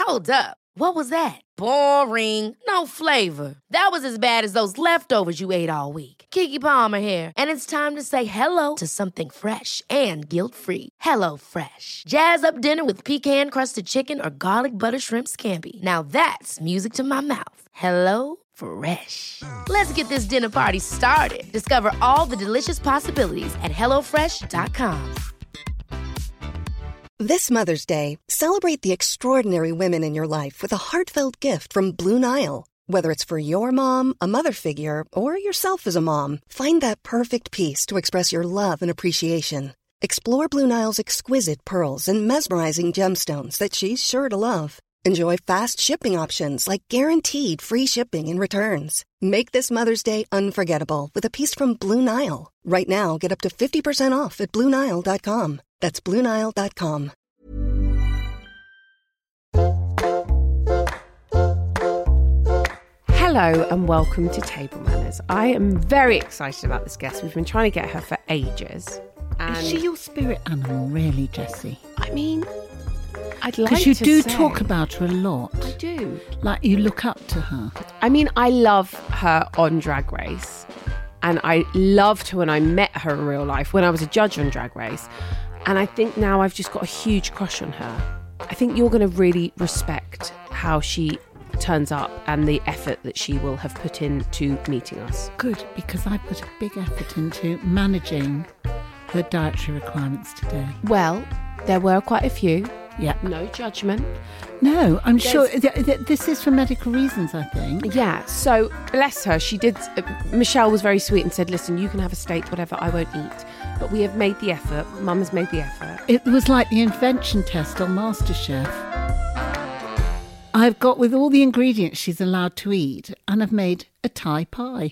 Hold up. What was that? Boring. No flavor. That was as bad as those leftovers you ate all week. Keke Palmer here, and it's time to say hello to something fresh and guilt-free. Hello Fresh. Jazz up dinner with pecan-crusted chicken or garlic butter shrimp scampi. Now that's music to my mouth. Hello Fresh. Let's get this dinner party started. Discover all the delicious possibilities at hellofresh.com. This Mother's Day, celebrate the extraordinary women in your life with a heartfelt gift from Blue Nile. Whether it's for your mom, a mother figure, or yourself as a mom, find that perfect piece to express your love and appreciation. Explore Blue Nile's exquisite pearls and mesmerizing gemstones that she's sure to love. Enjoy fast shipping options like guaranteed free shipping and returns. Make this Mother's Day unforgettable with a piece from Blue Nile. Right now, get up to 50% off at BlueNile.com. That's BlueNile.com. Hello and welcome to Table Manners. I am very excited about this guest. We've been trying to get her for ages. And is she your spirit animal, really, Jessie? I mean, I'd like to Because you do say, talk about her a lot. I do. Like, you look up to her. I mean, I love her on Drag Race. And I loved her when I met her in real life, when I was a judge on Drag Race. And I think now I've just got a huge crush on her. I think you're going to really respect how she turns up and the effort that she will have put into meeting us. Good, because I put a big effort into managing her dietary requirements today. Well, there were quite a few. Yeah. No judgment. No, I'm sure this is for medical reasons, I think. Yeah, so bless her. She did. Michelle was very sweet and said, listen, you can have a steak, whatever, I won't eat. But we have made the effort. Mum has made the effort. It was like the invention test on MasterChef. I've got with all the ingredients she's allowed to eat, and I've made a Thai pie.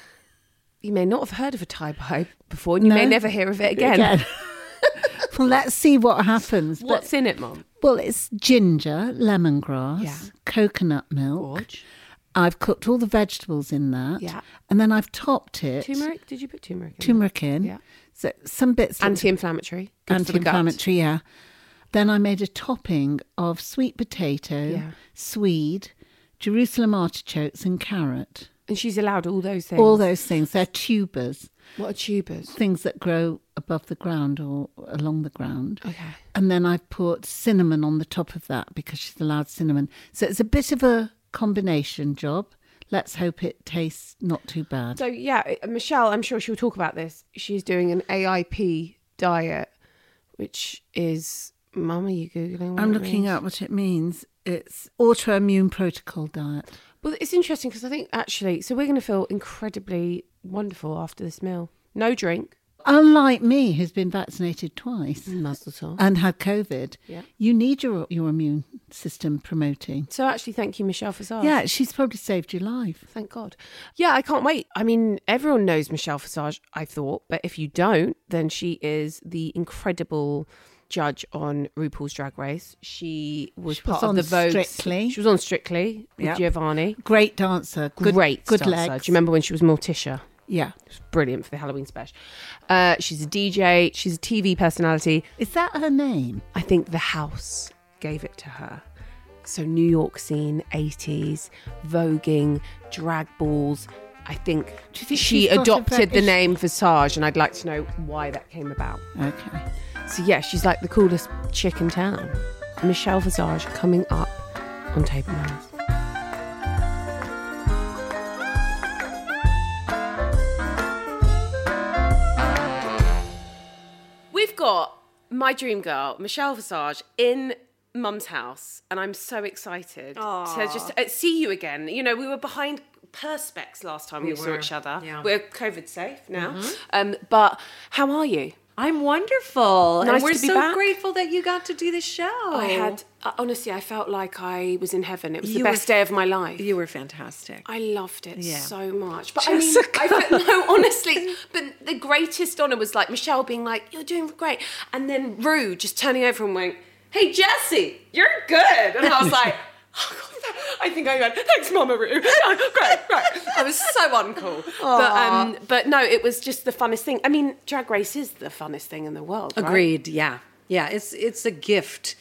You may not have heard of a Thai pie before, and you may never hear of it again. Well, let's see what happens. What's in it, Mum? Well, it's ginger, lemongrass, coconut milk. Gorge. I've cooked all the vegetables in that. Yeah. And then I've topped it. Turmeric? Did you put turmeric in? Turmeric in. Yeah. So some bits. Anti-inflammatory. Good for the gut. Anti-inflammatory, yeah. Then I made a topping of sweet potato, swede, Jerusalem artichokes and carrot. And she's allowed all those things? All those things. They're tubers. What are tubers? Things that grow above the ground or along the ground. Okay. And then I put cinnamon on the top of that because she's allowed cinnamon. So it's a bit of a combination job. Let's hope it tastes not too bad. So, yeah, Michelle, I'm sure she'll talk about this. She's doing an AIP diet, which is... Mum, are you Googling what I'm it looking means? up what it means. It's autoimmune protocol diet. Well, it's interesting because I think actually, so we're going to feel incredibly wonderful after this meal. No drink. Unlike me, who's been vaccinated twice Mazel tov. and had COVID, Yeah. you need your immune system promoting. So actually, thank you, Michelle Visage. Yeah, she's probably saved your life. Thank God. Yeah, I can't wait. I mean, everyone knows Michelle Visage, I thought, but if you don't, then she is the incredible judge on RuPaul's Drag Race. She was part of the Vogue. Strictly. She was on Strictly with Giovanni. Great dancer. Good dancer. legs. Do you remember when she was Morticia? Yeah. It was brilliant for the Halloween special. She's a DJ. She's a TV personality. Is that her name? I think the house gave it to her. So New York scene, 80s, voguing, drag balls. I think she she's got adopted the name Visage, and I'd like to know why that came about. Okay. So yeah, she's like the coolest chick in town. Michelle Visage coming up on Table Manners. We've got my dream girl, Michelle Visage, in Mum's house, and I'm so excited to just see you again. You know, we were behind Perspex last time we saw each other. Yeah. We're COVID safe now. But how are you? I'm wonderful. Nice and we're to be so back. grateful that you got to do the show. Honestly, I felt like I was in heaven. It was You the were best day of my life. You were fantastic. I loved it Yeah. so much. But Jessica. honestly, but the greatest honour was like Michelle being like, you're doing great. And then Rue just turning over and going, hey, Jessie, you're good. And I was like, oh, God, I think I went, thanks, Mama Rue. Great. I was so uncool. But no, it was just the funnest thing. I mean, Drag Race is the funnest thing in the world, right? Agreed, yeah. Yeah, it's a gift.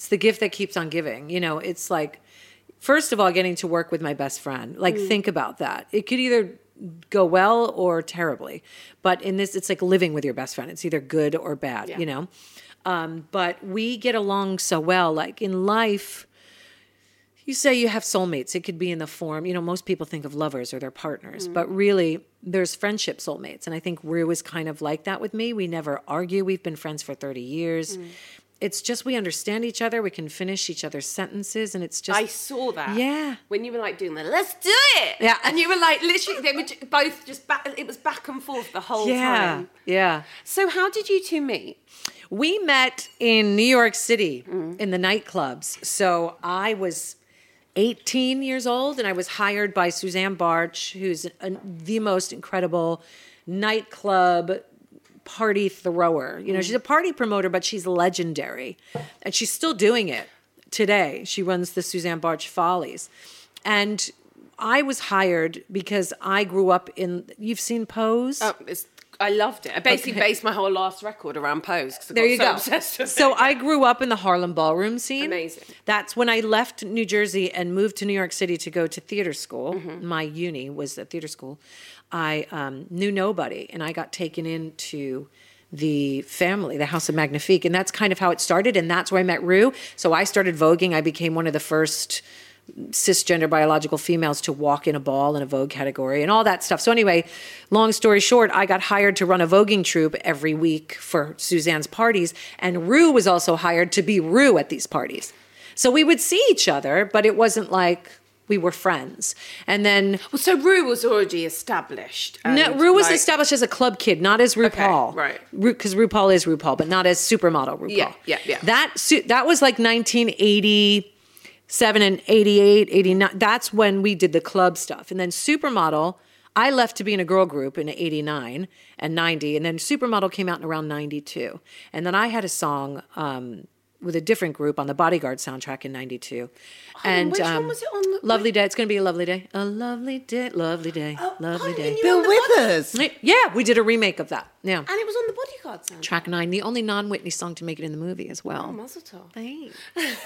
It's the gift that keeps on giving. You know, it's like, first of all, getting to work with my best friend. Like, think about that. It could either go well or terribly. But in this, it's like living with your best friend. It's either good or bad, you know? But we get along so well. Like in life, you say you have soulmates. It could be in the form, you know, most people think of lovers or their partners, but really there's friendship soulmates. And I think Rue is kind of like that with me. We never argue. We've been friends for 30 years. It's just we understand each other. We can finish each other's sentences, and it's just. I saw that. Yeah. When you were like doing the let's do it. Yeah. And you were like literally they were both just back. It was back and forth the whole time. Yeah. So how did you two meet? We met in New York City in the nightclubs. So I was 18 years old, and I was hired by Suzanne Bartsch, who's the most incredible nightclub party thrower. You know, she's a party promoter, but she's legendary. And she's still doing it today. She runs the Suzanne Bartsch Follies. And I was hired because I grew up in, you've seen Pose? I loved it. I basically based my whole last record around Pose. There you go. Obsessed with So it. I grew up in the Harlem ballroom scene. Amazing. That's when I left New Jersey and moved to New York City to go to theater school. My uni was a theater school. I knew nobody, and I got taken into the family, the House of Magnifique, and that's kind of how it started, and that's where I met Rue. So I started voguing. I became one of the first cisgender biological females to walk in a ball in a Vogue category and all that stuff. So anyway, long story short, I got hired to run a voguing troupe every week for Suzanne's parties, and Rue was also hired to be Rue at these parties. So we would see each other, but it wasn't like we were friends. And then... Well, so Rue was already established. No, Rue was established as a club kid, not as RuPaul. Okay, right. Because RuPaul is RuPaul, but not as supermodel RuPaul. Yeah. That was like 1987 and 88, 89. That's when we did the club stuff. And then Supermodel, I left to be in a girl group in 89 and 90. And then Supermodel came out in around 92. And then I had a song with a different group on the Bodyguard soundtrack in 92. And which one was it on? Lovely Day. It's going to be a lovely day. A lovely day, lovely day, lovely day. Bill Withers. Yeah, we did a remake of that. Yeah. And it was on the Bodyguard soundtrack. Track 9, the only non-Whitney song to make it in the movie as well. Oh, Mazel Tov. Thanks.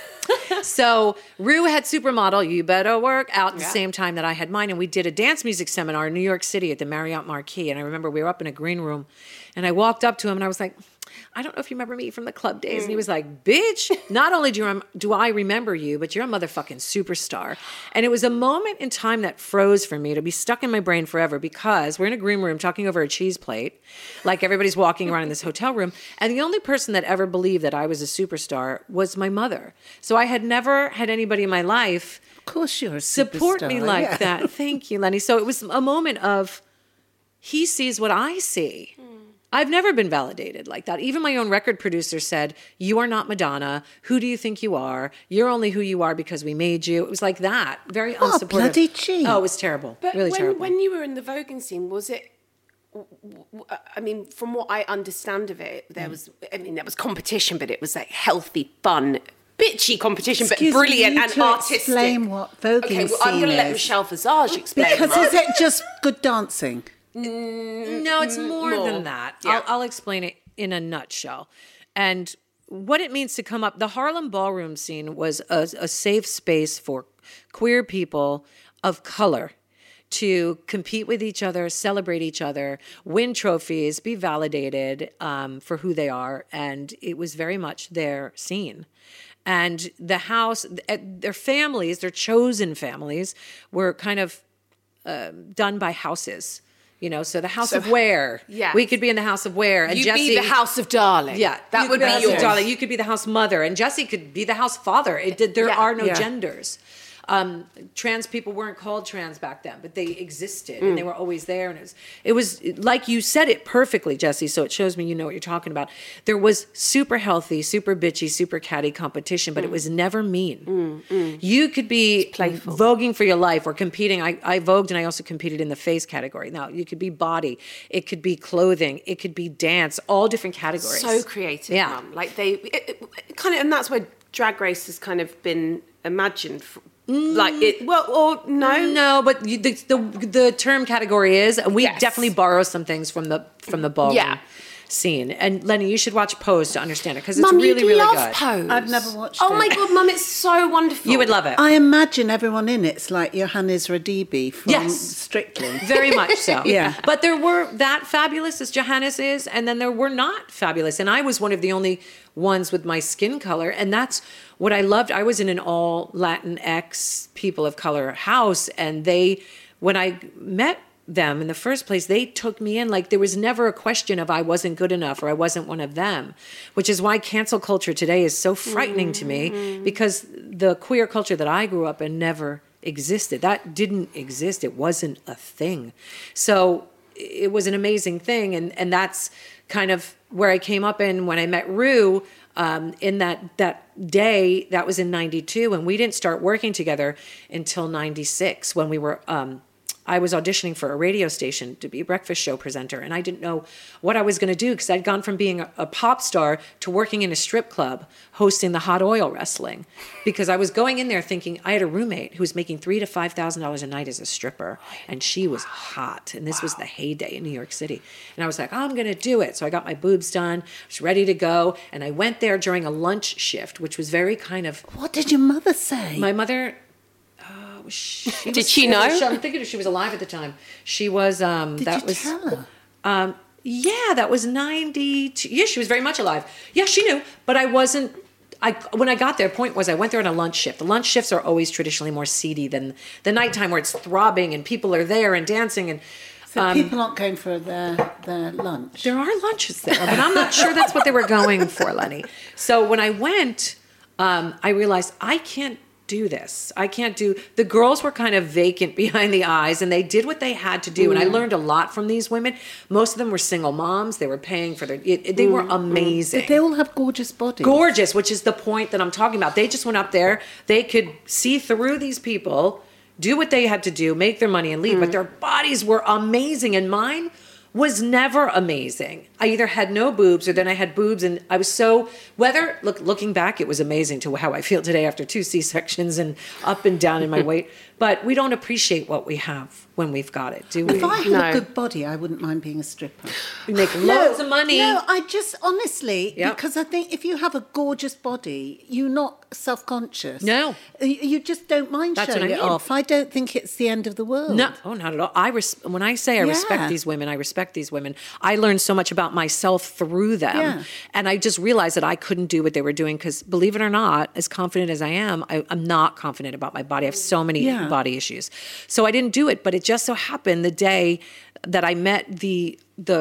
So Rue had Supermodel, You Better Work, out at the same time that I had mine. And we did a dance music seminar in New York City at the Marriott Marquis. And I remember we were up in a green room. And I walked up to him and I was like, I don't know if you remember me from the club days. And he was like, bitch, not only do I remember you, but you're a motherfucking superstar. And it was a moment in time that froze for me. It'll be stuck in my brain forever because we're in a green room talking over a cheese plate, like everybody's walking around in this hotel room. And the only person that ever believed that I was a superstar was my mother. So I had never had anybody in my life Of course you're a support me superstar, like yeah. that. Thank you, Lenny. So it was a moment of he sees what I see. I've never been validated like that. Even my own record producer said, you are not Madonna. Who do you think you are? You're only who you are because we made you. It was like that. Very unsupportive. bloody cheap. Oh, it was terrible. But really terrible. when you were in the voguing scene, was it... I mean, from what I understand of it, there was competition, but it was like healthy, fun, bitchy competition, Excuse but brilliant me, and to artistic. Explain what voguing Okay, well, I'm going to let is. Michelle Visage explain. Because that. is it just good dancing? No, it's more than that. Yeah. I'll explain it in a nutshell. And what it means to come up, the Harlem ballroom scene was a safe space for queer people of color to compete with each other, celebrate each other, win trophies, be validated for who they are. And it was very much their scene. And the house, their families, their chosen families, were kind of done by houses. You know, so the House of Ware. Yes. We could be in the House of Ware. And You'd Jesse, be the House of Darling. Yeah. That you would could be the House of yours. Darling. You could be the House Mother. And Jesse could be the House Father. There are no genders. Trans people weren't called trans back then, but they existed and they were always there. And it was like you said it perfectly, Jesse. So it shows me you know what you're talking about. There was super healthy, super bitchy, super catty competition, but it was never mean. You could be voguing for your life or competing. I vogued and I also competed in the face category. Now you could be body, it could be clothing, it could be dance, all different categories. So creative, Yeah. Mum. Like it kind of, and that's where Drag Race has kind of been imagined. Like it, well, or no, but the term category is, and we definitely borrow some things from the ballroom. Yeah. scene. And Lenny, you should watch Pose to understand it because it's Mum, really, you really love good. Pose. I've never watched Oh it. my God, Mum, it's so wonderful. You would love it. I imagine everyone in it's like Johannes Radibi from Yes. Strictly. Very much so. Yeah. But there were that fabulous as Johannes is, and then there were not fabulous. And I was one of the only ones with my skin color. And that's what I loved. I was in an all Latinx people of color house. And when I met them in the first place, they took me in like there was never a question of I wasn't good enough or I wasn't one of them, which is why cancel culture today is so frightening to me, because the queer culture that I grew up in never existed. That didn't exist. It wasn't a thing. So it was an amazing thing. And that's kind of where I came up in when I met Rue in that day. That was in 92. And we didn't start working together until 96 when we were... I was auditioning for a radio station to be a breakfast show presenter, and I didn't know what I was going to do because I'd gone from being a pop star to working in a strip club hosting the hot oil wrestling, because I was going in there thinking I had a roommate who was making $3,000 to $5,000 a night as a stripper, and she was hot, and this was the heyday in New York City. And I was like, oh, I'm going to do it. So I got my boobs done, I was ready to go, and I went there during a lunch shift, which was very kind of... What did your mother say? My mother... Did she know? I'm thinking if she was alive at the time. She was. Did that you was. tell her? Yeah, that was 92. Yeah, she was very much alive. Yeah, she knew, but I wasn't. When I got there, point was I went there on a lunch shift. The lunch shifts are always traditionally more seedy than the nighttime, where it's throbbing and people are there and dancing and. So people aren't going for their lunch. There are lunches there, but I'm not sure that's what they were going for, Lenny. So when I went, I realized I can't do this. I can't do... The girls were kind of vacant behind the eyes, and they did what they had to do. And I learned a lot from these women. Most of them were single moms. They were paying for their... They were amazing. But they all have gorgeous bodies. Gorgeous, which is the point that I'm talking about. They just went up there. They could see through these people, do what they had to do, make their money and leave. But their bodies were amazing. And mine was never amazing. I either had no boobs or then I had boobs, and I was so... Looking back, it was amazing to how I feel today after 2 C-sections and up and down in my weight. But we don't appreciate what we have when we've got it, do we? If I had No. a good body, I wouldn't mind being a stripper. We make loads of money. No, I just honestly, Yep. because I think if you have a gorgeous body, you're not self-conscious. No. You just don't mind That's what showing I it mean. off. I don't think it's the end of the world. No, oh, not at all. When I say I respect Yeah. these women, I respect these women. I learned so much about myself through them. Yeah. And I just realized that I couldn't do what they were doing because, believe it or not, as confident as I am, I'm not confident about my body. I have so many Yeah. body issues. So I didn't do it. But it just so happened the day that I met the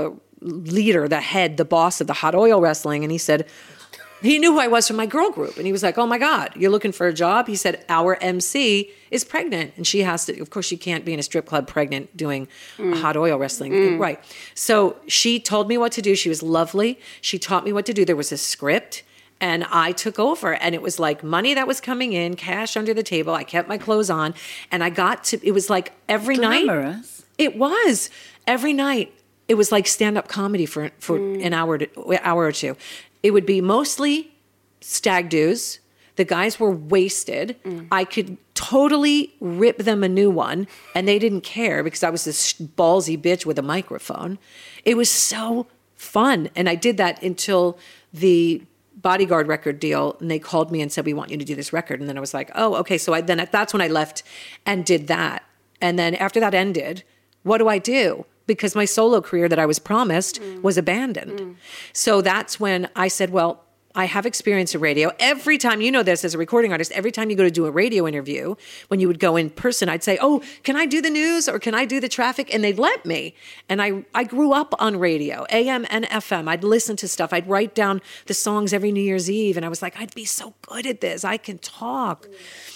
leader, the head, the boss of the hot oil wrestling, and he said... He knew who I was from my girl group. And he was like, oh my God, you're looking for a job? He said, our MC is pregnant. And she has to, of course, she can't be in a strip club pregnant doing hot oil wrestling. Right. So she told me what to do. She was lovely. She taught me what to do. There was a script. And I took over. And it was like money that was coming in, cash under the table. I kept my clothes on. And I got to, it was like every night. Glamorous. It was. Every night. It was like stand-up comedy for an hour or two. It would be mostly stag do's. The guys were wasted. I could totally rip them a new one, and they didn't care because I was this ballsy bitch with a microphone. It was so fun, and I did that until the Bodyguard record deal, and they called me and said, we want you to do this record. And then I was like, oh, okay. So that's when I left and did that. And then after that ended, what do I do? Because my solo career that I was promised was abandoned. So that's when I said, well, I have experience in radio. Every time, you know this as a recording artist, every time you go to do a radio interview, when you would go in person, I'd say, oh, can I do the news or can I do the traffic? And they'd let me. And I grew up on radio, AM and FM. I'd listen to stuff. I'd write down the songs every New Year's Eve. And I was like, I'd be so good at this. I can talk.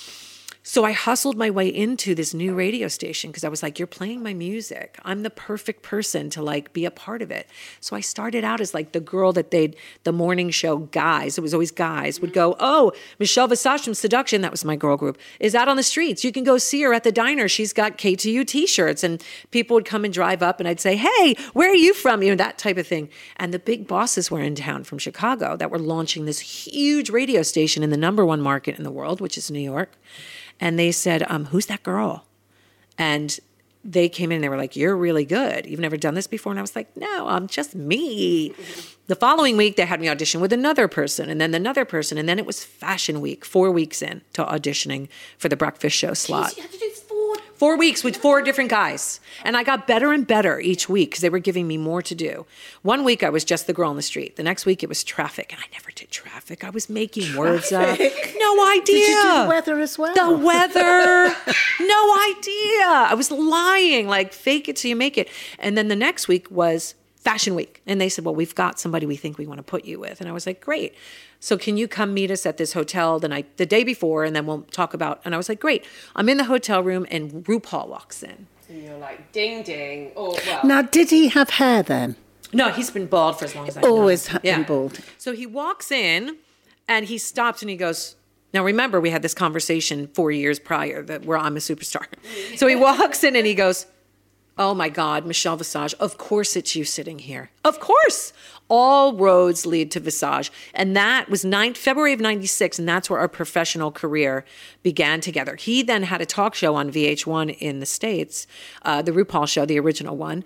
So I hustled my way into this new radio station because I was like, you're playing my music. I'm the perfect person to like be a part of it. So I started out as like the girl that the morning show guys, it was always guys, would go, oh, Michelle Visage from Seduction, that was my girl group, is out on the streets. You can go see her at the diner. She's got KTU t-shirts. And people would come and drive up and I'd say, hey, where are you from? You know, that type of thing. And the big bosses were in town from Chicago that were launching this huge radio station in the #1 market in the world, which is New York. And they said, who's that girl? And they came in and they were like, "You're really good. You've never done this before." And I was like, "No, I'm just me." The following week, they had me audition with another person and then another person. And then it was Fashion Week, 4 weeks in to auditioning for the breakfast show slot. You had to do 4 weeks with 4 different guys. And I got better and better each week because they were giving me more to do. One week I was just the girl on the street. The next week it was traffic. And I never did traffic. I was making words up. No idea. Did you do the weather as well? The weather. No idea. I was lying, like fake it till you make it. And then the next week was Fashion Week. And they said, well, we've got somebody we think we want to put you with. And I was like, great. So can you come meet us at this hotel the day before, and then we'll talk about, and I was like, great. I'm in the hotel room and RuPaul walks in. And you're like, ding, ding. Oh, well. Now, did he have hair then? No, he's been bald for as long as I've known. Always been bald. So he walks in and he stops and he goes, now remember, we had this conversation 4 years prior where I'm a superstar. So he walks in and he goes, oh my God, Michelle Visage, of course it's you sitting here. Of course. All roads lead to Visage. And that was February of 96, and that's where our professional career began together. He then had a talk show on VH1 in the States, the RuPaul show, the original one,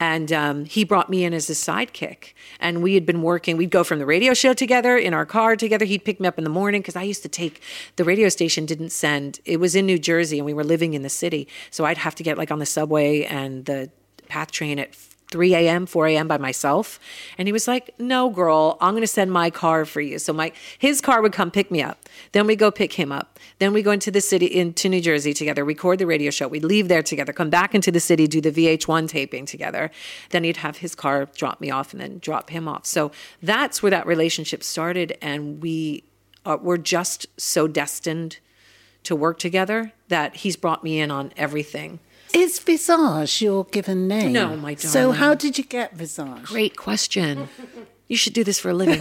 and he brought me in as his sidekick. And we had been working, we'd go from the radio show together, in our car together. He'd pick me up in the morning, because I used to take, the radio station didn't send, it was in New Jersey, and we were living in the city. So I'd have to get like on the subway and the PATH train at 3 a.m., 4 a.m. by myself. And he was like, no, girl, I'm going to send my car for you. So his car would come pick me up. Then we go pick him up. Then we go into the city, into New Jersey together, record the radio show. We'd leave there together, come back into the city, do the VH1 taping together. Then he'd have his car drop me off and then drop him off. So that's where that relationship started. And we're just so destined to work together that he's brought me in on everything. Is Visage your given name? No, my darling. So how did you get Visage? Great question. You should do this for a living.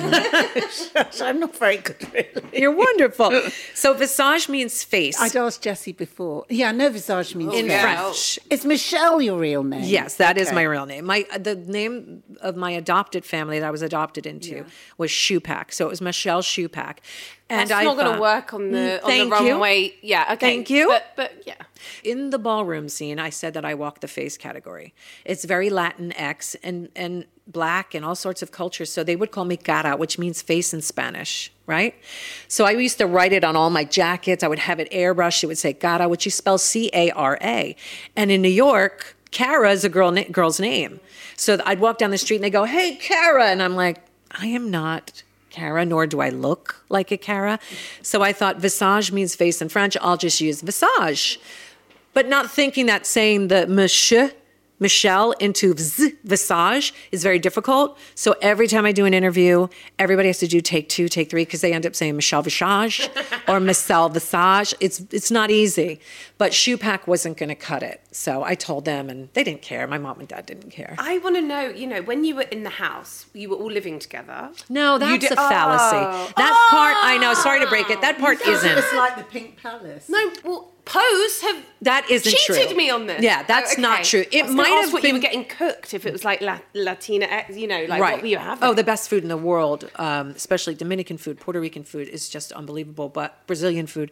I'm not very good, really. You're wonderful. So Visage means face. I'd asked Jessie before. Yeah, I know Visage means in face. French. Is Michelle your real name? Yes, that is my real name. The name of my adopted family that I was adopted into was Shupak. So it was Michelle Shupak. And That's not going to work on the runway. Yeah, okay. Thank you. But yeah. In the ballroom scene, I said that I walk the face category. It's very Latinx and Black and all sorts of cultures. So they would call me cara, which means face in Spanish, right? So I used to write it on all my jackets. I would have it airbrushed. It would say cara, which you spell C-A-R-A. And in New York, Cara is a girl's name. So I'd walk down the street and they go, hey, Cara. And I'm like, I am not Cara, nor do I look like a Cara. So I thought Visage means face in French. I'll just use Visage. But not thinking that saying the Michelle into Visage is very difficult. So every time I do an interview, everybody has to do take 2, take 3, because they end up saying Michelle Visage or Michelle Visage. It's not easy. But Shupak wasn't going to cut it. So I told them, and they didn't care. My mom and dad didn't care. I want to know, when you were in the house, you were all living together. No, that's a fallacy. That part, I know, sorry to break it. That part isn't. It's like the Pink Palace. No, well, Pose have that isn't cheated true. me on this. Yeah, that's not true. It might have what you were getting cooked if it was like Latina, like right. What were you having? Oh, the best food in the world, especially Dominican food, Puerto Rican food is just unbelievable. But Brazilian food,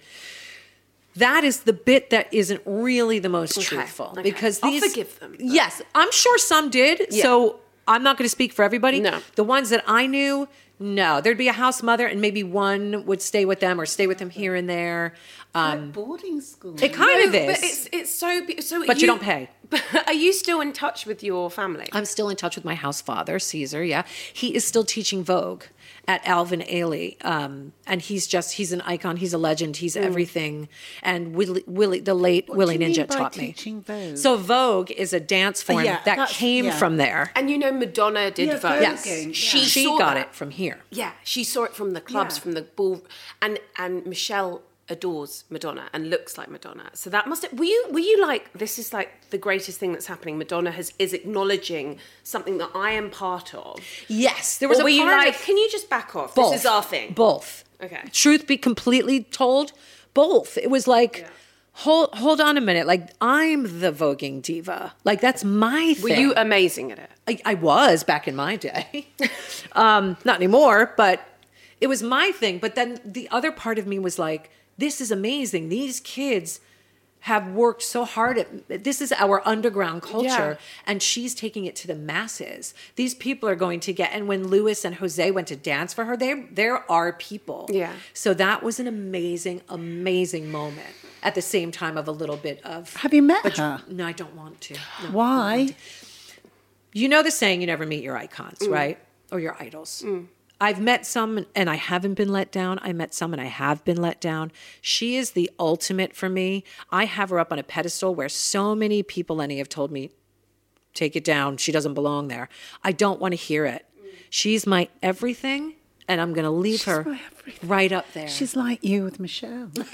that is the bit that isn't really the most truthful because I'll forgive them. But... Yes, I'm sure some did. Yeah. So I'm not going to speak for everybody. No, the ones that I knew. No, there'd be a house mother, and maybe one would stay with them or stay with them here and there. Like boarding school. It kind of is. But it's so. But you don't pay. Are you still in touch with your family? I'm still in touch with my house father, Caesar. Yeah, he is still teaching Vogue at Alvin Ailey, and he's an icon. He's a legend. He's everything. And the late Willie Ninja taught me. Vogue? So Vogue is a dance form that came from there. And Madonna did Vogue. Yes, she got it from here. Yeah, she saw it from the clubs, from the ball, and Michelle adores Madonna and looks like Madonna. So that were you like, this is like the greatest thing that's happening. Madonna is acknowledging something that I am part of. Yes, there was or a were you part like, can you just back off? Both. This is our thing. Both. Okay. Truth be completely told, both. It was like, hold on a minute. Like, I'm the voguing diva. Like, that's my thing. Were you amazing at it? I was back in my day. Not anymore, but it was my thing. But then the other part of me was like, this is amazing. These kids have worked so hard at this is our underground culture, Yeah. and she's taking it to the masses. These people are going to get, and when Louis and Jose went to dance for her, there are people. Yeah. So that was an amazing, amazing moment. At the same time of a little bit of. Have you met her? No, I don't want to. No, Why? You know the saying, you never meet your icons, right? Or your idols. I've met some and I haven't been let down. I met some and I have been let down. She is the ultimate for me. I have her up on a pedestal where so many people, Lenny, have told me, take it down. She doesn't belong there. I don't want to hear it. She's my everything, and I'm going to leave her my everything. right up there. She's like you with Michelle. But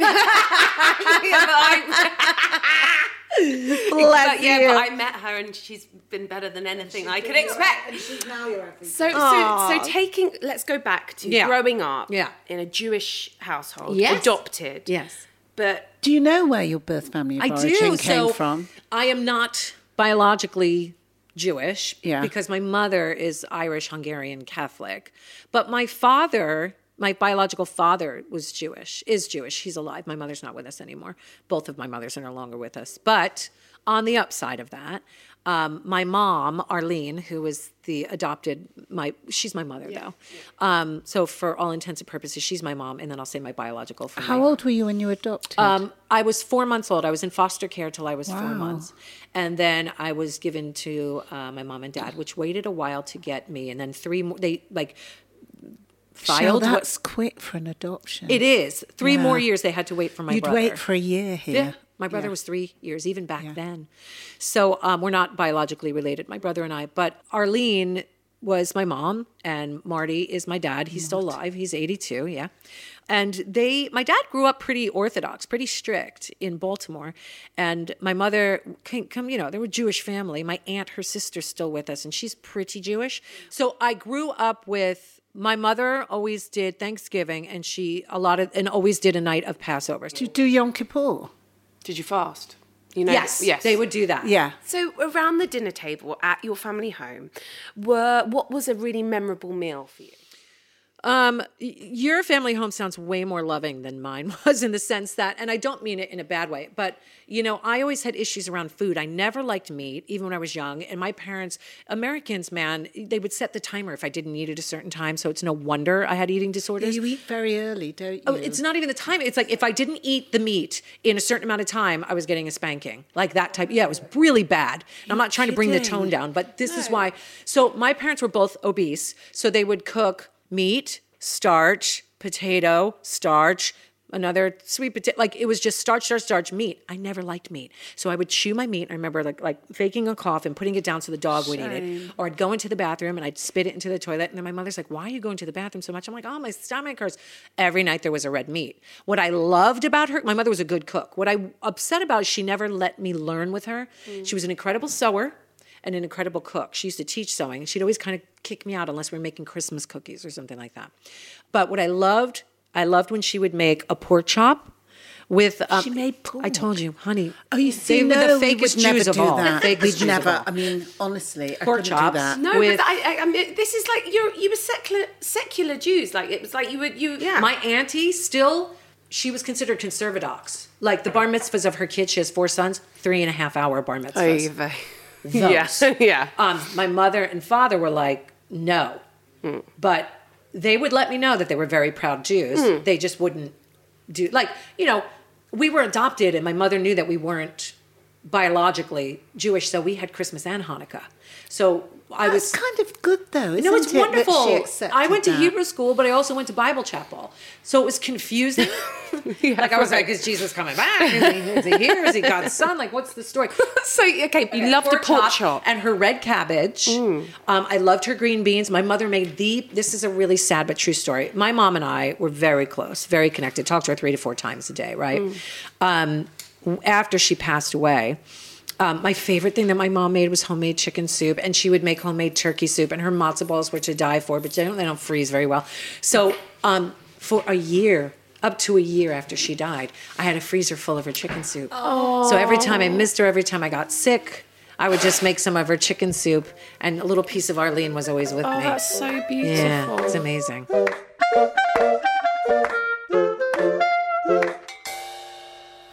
I met her and she's been better than anything I could expect. And she's now your everything. So taking, let's go back to Yeah. growing up Yeah. in a Jewish household, Yes. adopted. Yes. But Do you know where your birth family of I origin do. came So from? I am not biologically Jewish Yeah. because my mother is Irish, Hungarian, Catholic. But my father, my biological father is Jewish. He's alive. My mother's not with us anymore. Both of my mothers are no longer with us. But on the upside of that, my mom, Arlene, who was the adopted, she's my mother though. So for all intents and purposes, she's my mom. And then I'll say my biological for How old were you when you adopted? I was 4 months old. I was in foster care till I was 4 Wow. months. And then I was given to my mom and dad, which waited a while to get me. And then 3 more, they like Michelle, filed. that's quick for an adoption. It is. 3 Yeah. more years they had to wait for my You'd brother. wait for a year here. Yeah. My brother was 3 years, even back then. So we're not biologically related, my brother and I. But Arlene was my mom, and Marty is my dad. He's still alive. He's 82, yeah. And my dad grew up pretty orthodox, pretty strict in Baltimore. And my mother they were a Jewish family. My aunt, her sister's still with us, and she's pretty Jewish. So I grew up with, my mother always did Thanksgiving, and always did a night of Passover. Did you do Yom Kippur? did you fast? You know, Yes, they would do that. Yeah. So around the dinner table at your family home, what was a really memorable meal for you? Your family home sounds way more loving than mine was, in the sense that, and I don't mean it in a bad way, but I always had issues around food. I never liked meat, even when I was young. And my parents, Americans, man, they would set the timer if I didn't eat at a certain time. So it's no wonder I had eating disorders. You eat very early, don't you? Oh, it's not even the time. It's like if I didn't eat the meat in a certain amount of time, I was getting a spanking. Like that type. Yeah, it was really bad. And I'm not trying to bring the tone down, but this is why. So my parents were both obese. So they would cook meat, starch, potato, starch, another sweet potato. Like it was just starch, meat. I never liked meat. So I would chew my meat. I remember like faking a cough and putting it down so the dog would eat it. Or I'd go into the bathroom and I'd spit it into the toilet. And then my mother's like, why are you going to the bathroom so much? I'm like, oh, my stomach hurts. Every night there was a red meat. What I loved about her, my mother was a good cook. What I upset about is she never let me learn with her. She was an incredible sewer and an incredible cook. She used to teach sewing. She'd always kind of kick me out unless we were making Christmas cookies or something like that. But what I loved when she would make a pork chop with. She made pork. I told you, honey. Oh, you see, they were no, the we fakest would never Jews of do all. that. Fakest We'd Jews of never. all. I mean, honestly, Pork I couldn't chops. do that. No, With- but I mean, this is like you were secular Jews. Like it was like you. Yeah. My auntie still, she was considered conservadox. Like the bar mitzvahs of her kids, she has 4 sons, 3.5-hour bar mitzvahs. Those. Yeah. My mother and father were like, no. But they would let me know that they were very proud Jews. They just wouldn't do, we were adopted and my mother knew that we weren't biologically Jewish, so we had Christmas and Hanukkah. So I was kind of good, though, isn't No, it's it, that wonderful. she accepted I went to that? Hebrew school, but I also went to Bible chapel. So it was confusing. I was like, is Jesus coming back? Is he here? Is he God's son? Like, what's the story? So okay, you loved a pork chop. And her red cabbage. I loved her green beans. My mother made this is a really sad but true story. My mom and I were very close, very connected. Talked to her 3 to 4 times a day, right? After she passed away, my favorite thing that my mom made was homemade chicken soup, and she would make homemade turkey soup, and her matzo balls were to die for, but they don't freeze very well. So for a year, up to a year after she died, I had a freezer full of her chicken soup. So every time I missed her, every time I got sick, I would just make some of her chicken soup, and a little piece of Arlene was always with me. Oh, that's so beautiful. Yeah, it's amazing.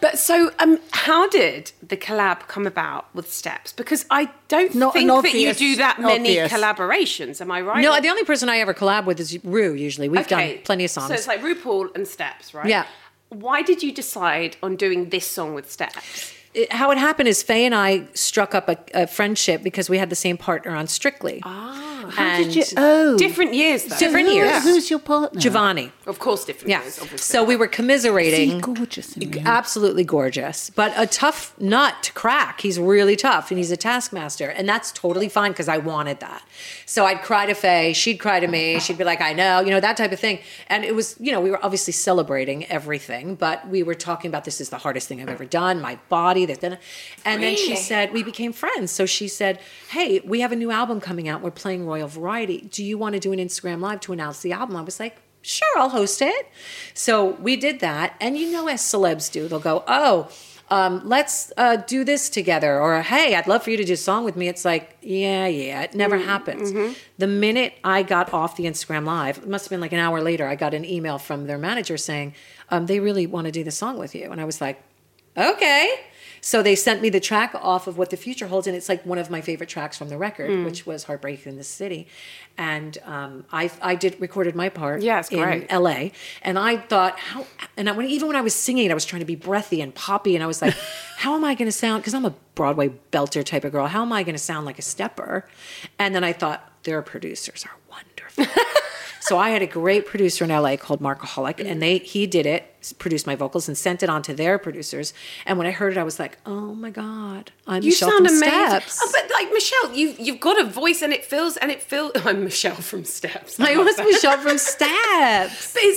But so, how did the collab come about with Steps? Because I don't Not think an that you obvious- do that many obvious. collaborations. Am I right? No, the only person I ever collab with is Rue, usually. We've done plenty of songs. So it's like RuPaul and Steps, right? Yeah. Why did you decide on doing this song with Steps? How it happened is Faye and I struck up a friendship because we had the same partner on Strictly. How did you? Oh, Different years, though. Different years. Who's your partner? Giovanni. Of course, different Yeah. years, obviously. So we were commiserating. Is he gorgeous in real? Absolutely gorgeous, but a tough nut to crack. He's really tough, and he's a taskmaster, and that's totally fine because I wanted that. So I'd cry to Faye, she'd cry to me, she'd be like, "I know," that type of thing. And it was, we were obviously celebrating everything, but we were talking about this is the hardest thing I've ever done, my body. And then she said, we became friends. So she said, "Hey, we have a new album coming out. We're playing Royal Variety. Do you want to do an Instagram Live to announce the album?" I was like, "Sure, I'll host it." So we did that. And as celebs do, they'll go, "Oh, let's do this together." Or, "Hey, I'd love for you to do a song with me." It's like, yeah, it never happens. The minute I got off the Instagram Live, it must have been like an hour later, I got an email from their manager saying, "They really want to do the song with you." And I was like, okay. So they sent me the track off of What the Future Holds, and it's like one of my favorite tracks from the record, which was Heartbreak in the City. And I recorded my part in LA. And I thought, even when I was singing it, I was trying to be breathy and poppy, and I was like, how am I going to sound? Because I'm a Broadway belter type of girl. How am I going to sound like a stepper? And then I thought, their producers are wonderful. So I had a great producer in LA called Markaholic, and he did it, produced my vocals, and sent it on to their producers. And when I heard it, I was like, "Oh my God, I'm Michelle from Steps." Oh, but like Michelle, you've got a voice, and it feels. I'm Michelle from Steps. I was Michelle from Steps. But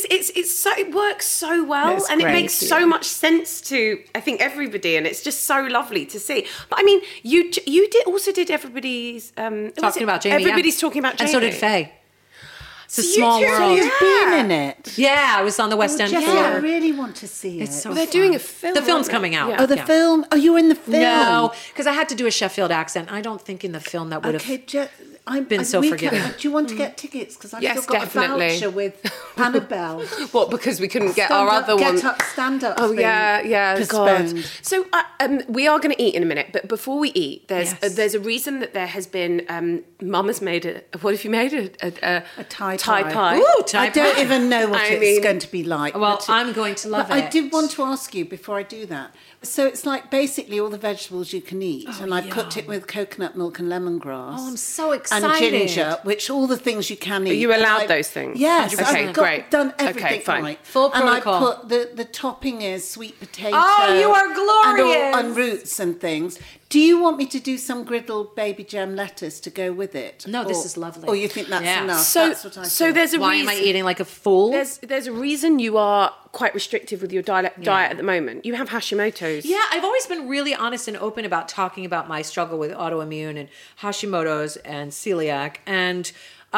it works so well, It's and great. it makes so much sense to I think everybody, and it's just so lovely to see. But I mean, you did everybody's Talking about Jamie. Everybody's talking about Jamie, and so did Faye. It's a So you small two- world. You've been in it. Yeah, I was on the West End Jessie, floor. I really want to see it. It's so They're fun. doing a film. The film's aren't they? coming out. Yeah. Oh, the film. Oh, you were in the film. No, because I had to do a Sheffield accent. I don't think in the film that would have. Okay, I've been so forgiving. Do you want to get tickets? Because I've Yes, still got definitely. a voucher with Annabelle. What? Because we couldn't get our other one. Stand up. Oh yeah, postponed. God. So we are going to eat in a minute, but before we eat, Yes. there's a reason that there has been. Mum has made what have you made a tie pie? Ooh, I don't even know what I it's mean- going to be like. Well, but I'm going to love but it. I did want to ask you before I do that. So it's like basically all the vegetables you can eat, and I cooked it with coconut milk and lemongrass. Oh, I'm so excited. And ginger, which all the things you can eat. Are you allowed And I- those things? Yes, 100%. I've Okay, got, great. done Okay, everything fine. right. Full and protocol. I put the topping is sweet potato. Oh, you are glorious. And roots and things. Do you want me to do some griddled baby gem lettuce to go with it? No, this is lovely. Or you think that's Yeah. enough? So That's what I so thought. there's a Why reason. am I eating like a fool? There's a reason you are quite restrictive with your diet at the moment. You have Hashimoto's. Yeah, I've always been really honest and open about talking about my struggle with autoimmune and Hashimoto's and celiac. And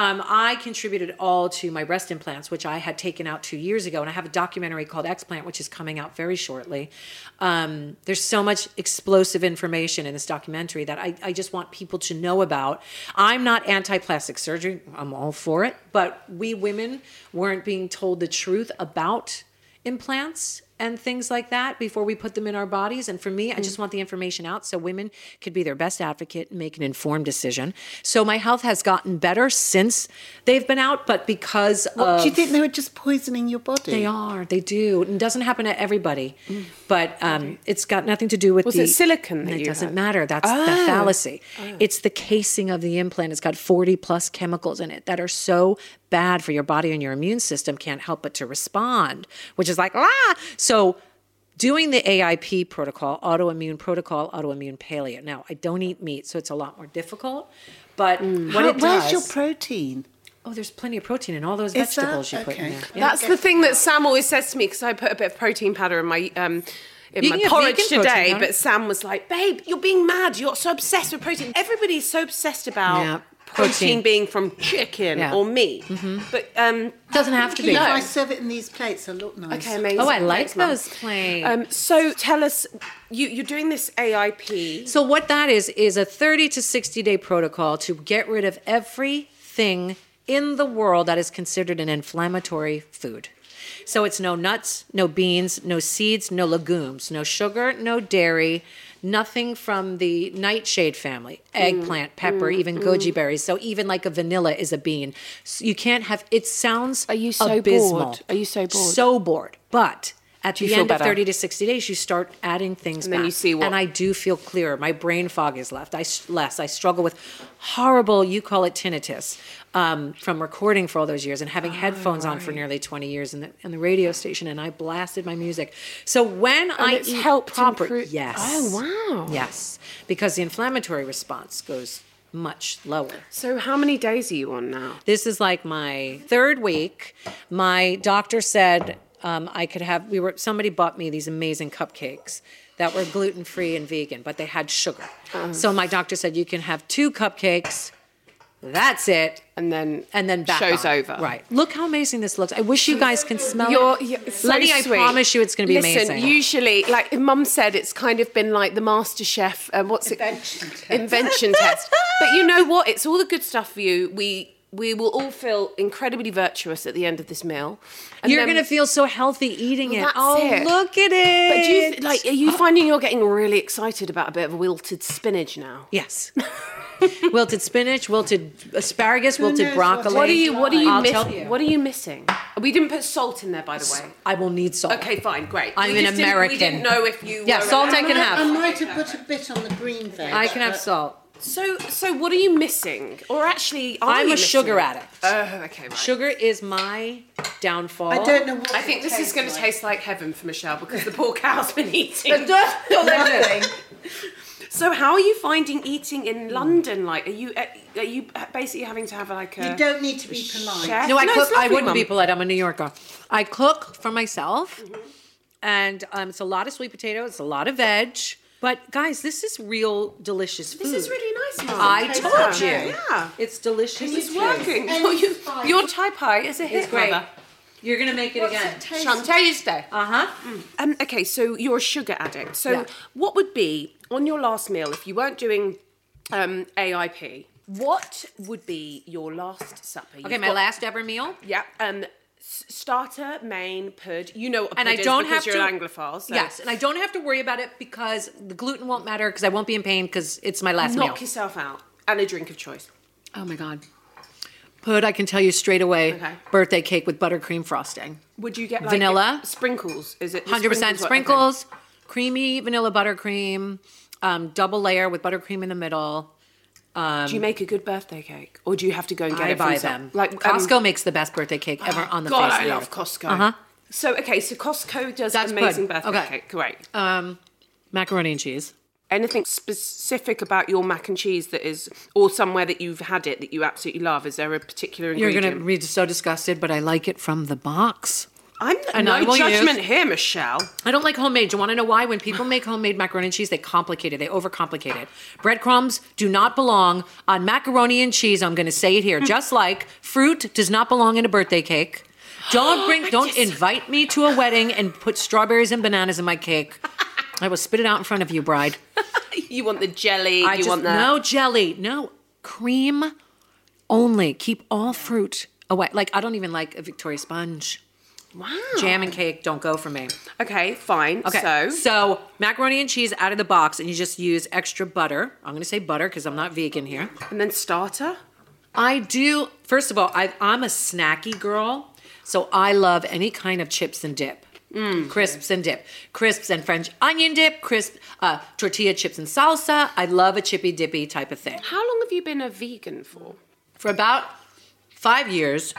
I contributed all to my breast implants, which I had taken out 2 years ago. And I have a documentary called Explant, which is coming out very shortly. There's so much explosive information in this documentary that I just want people to know about. I'm not anti-plastic surgery. I'm all for it. But we women weren't being told the truth about implants and things like that before we put them in our bodies. And for me, I just want the information out so women could be their best advocate and make an informed decision. So my health has gotten better since they've been out, but because Do you think they were just poisoning your body? they do. It doesn't happen to everybody, but it's got nothing to do with Was it silicone that It you doesn't had? matter. That's the fallacy. It's the casing of the implant. It's got 40 plus chemicals in it that are so bad for your body, and your immune system can't help but to respond, which is like, So doing the AIP protocol, autoimmune paleo. Now, I don't eat meat, so it's a lot more difficult, but what it Where's does... your protein? Oh, there's plenty of protein in all those Is that- vegetables you put in okay. there. Yeah. That's the thing that Sam always says to me, because I put a bit of protein powder in my You my can get porridge vegan protein today. powder. But Sam was like, "Babe, you're being mad. You're so obsessed with protein. Everybody's so obsessed about Yeah, protein protein. being from chicken Yeah. or meat." But Doesn't have to be. If I serve it in these plates, it'll look nice. okay, amazing. Oh, I like Thanks, Mum. those plates. So tell us, you're doing this AIP. So what that is a 30 to 60 day protocol to get rid of everything in the world that is considered an inflammatory food. So it's no nuts, no beans, no seeds, no legumes, no sugar, no dairy, nothing from the nightshade family, eggplant, pepper, even goji berries. So even like a vanilla is a bean. So you can't have, it sounds Are you so abysmal. bored? Are you so bored? So bored. But at Do you the feel end of better? 30 to 60 days, you start adding things And then back. you see what- And I do feel clearer. My brain fog is left. I struggle with horrible, you call it tinnitus, from recording for all those years and having headphones on for nearly 20 years in the radio station, and I blasted my music. So when I it's eat helped proper, improve- yes. Oh, wow. Yes, because the inflammatory response goes much lower. So how many days are you on now? This is like my third week. My doctor said I could have, somebody bought me these amazing cupcakes that were gluten-free and vegan, but they had sugar. So my doctor said, you can have 2 cupcakes. That's it. And then Back show's on. over. Right. Look how amazing this looks. I wish you guys can smell You're it. so Lenny, I sweet. promise you it's going to be Listen, amazing. usually, like Mum said, it's kind of been like the Master Chef, invention test. But you know what? It's all the good stuff for you. We will all feel incredibly virtuous at the end of this meal. And You're then- going to feel so healthy eating it. That's Oh, it. look at it. But do you are you finding you're getting really excited about a bit of wilted spinach now? Yes. Wilted spinach, wilted asparagus, wilted knows broccoli. What are you I'll missing? tell you. What are you missing? We didn't put salt in there, by the way. I will need salt. Okay, fine, great. I'm We an just didn't- American. We didn't know if you. Yeah, were salt an I can have. I might have put a bit on the green veg. I can have but- salt. So what are you missing? Or actually, are I'm you a sugar missing? addict. Oh, okay, right. Sugar is my downfall. I don't know what I think it this is tastes going to like. taste like heaven for Michelle because the poor cow's been eating. Nothing. So how are you finding eating in London? Like, are you basically having to have like a? You don't need to be polite. chef? No, I it's cook. I lovely, wouldn't Mum. be polite. I'm a New Yorker. I cook for myself, and it's a lot of sweet potato. It's a lot of veg. But guys, this is real delicious food. This is really nice, Mum. I told you. Yeah. It's delicious. It's working. Your Thai pie is a hit, It's great. Mother. You're gonna make it again. Tuesday. Uh-huh. Okay, so you're a sugar addict. So Yeah. what would be on your last meal if you weren't doing AIP? What would be your last supper? Okay, my last ever meal. Yeah. Starter, main, pud. You know what a And pud I is don't because have you're to. an Anglophile. So Yes, and I don't have to worry about it because the gluten won't matter because I won't be in pain because it's my last meal. knock yourself out and a drink of choice. Oh my God. Pud, I can tell you straight away. Okay. Birthday cake with buttercream frosting. Would you get like Vanilla? sprinkles? Is it 100% what- sprinkles, creamy vanilla buttercream, double layer with buttercream in the middle. Okay. Do you make a good birthday cake, or do you have to go and get I it from buy some- them. Like Costco makes the best birthday cake ever on the God, face I of the love earth. Costco. Uh-huh. So Costco does That's amazing good. birthday Okay. cake. Great. Macaroni and cheese. Anything specific about your mac and cheese that is, or somewhere that you've had it that you absolutely love? Is there a particular You're ingredient? going to be so disgusted, but I like it from the box. I'm and no I will judgment use- here, Michelle. I don't like homemade. Do you want to know why? When people make homemade macaroni and cheese, they complicate it. They overcomplicate it. Breadcrumbs do not belong on macaroni and cheese. I'm going to say it here. Just like fruit does not belong in a birthday cake. Don't invite me to a wedding and put strawberries and bananas in my cake. I will spit it out in front of you, bride. You want the jelly? I you want the no jelly, no cream only. Keep all fruit away. Like I don't even like a Victoria sponge. Wow. Jam and cake don't go for me. Okay, fine. Okay, So so macaroni and cheese out of the box, and you just use extra butter. I'm going to say butter because I'm not vegan here. and then starter. I do. First of all, I'm a snacky girl, so I love any kind of chips and dip. Crisps and dip. Crisps and French onion dip, crisp tortilla chips and salsa. I love a chippy dippy type of thing. How long have you been a vegan for? For about 5 years,